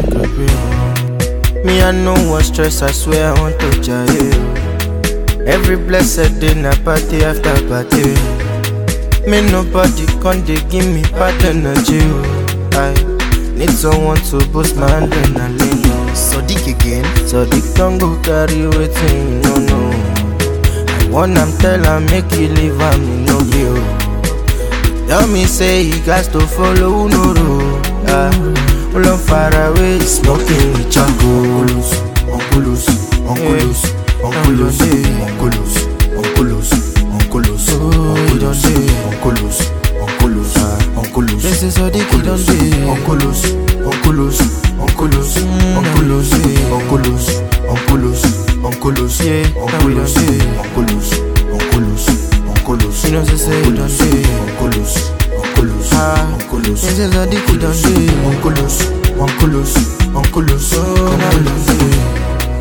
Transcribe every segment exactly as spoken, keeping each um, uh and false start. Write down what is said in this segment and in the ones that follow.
could be on. Me, I know what stress, I swear I want to jail. Every blessed day, na party after party. Me, nobody can they give me bad energy. I need someone to boost my adrenaline. Sadiq again, Sadiq don't go carry waiting, no, no. I want am tell am make you leave am, no bill. Tell me say you got to follow no road. Ah, all on far away, smoking with chocolates. Onculus, onculus, onculus, onculus, onculus, onculus, onculus, onculus, onculus, onculus. This is what they kid on day. Onculus, onculus, onculus, onculus, onculus, onculus, onculus, yeah, onculus, onculus, onculus, onculus. You know they say it on day. Onculus, onculus, onculus. This is what they kid on day. Onculus, onculus, onculus, onculus.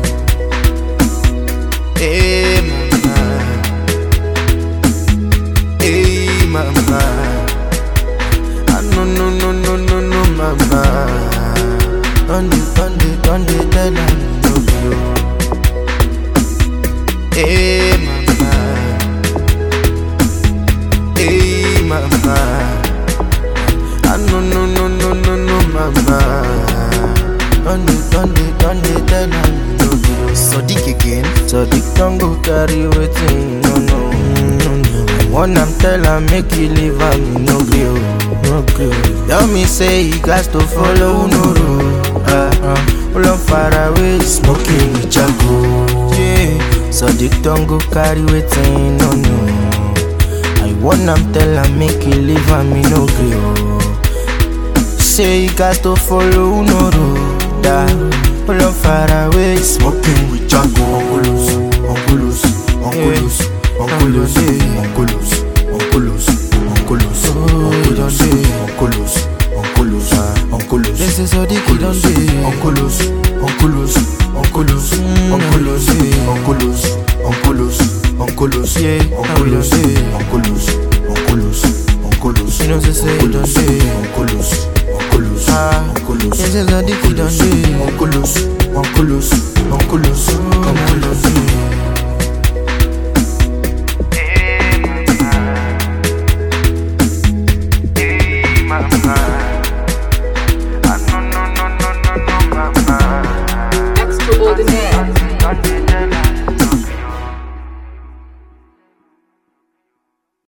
Hey mama, hey mama, ah no no no no no no mama, don't dey don't dey don't dey tell am no you. Hey mama, hey mama, ah no no no no no no mama, don't dey don't dey don't dey tell am. Sadiq again, Sadiq don't go carry waiting, no, no, no, no. I want am tell am make you leave am, no grill, no grill. Tell me say you got to follow no road. Ah, ah, all on far away, smoking with charcoal. Yeah, Sadiq don't go carry waiting, no, no. I want am tell am make you leave am, no grill. Say you got to follow no road. Ah, all on far away, smoking with Django. Onculus, onculus, onculus, onculus, onculus, onculus, onculus, onculus, onculus, onculus. This is how the kid on day. Onculus, onculus, onculus, onculus, onculus, onculus, onculus, yeah, onculus, onculus, onculus, onculus. You know they say it on day. Onculus, onculus, onculus. This is how the kid on day. Onculus, onculus, onculus, onculus.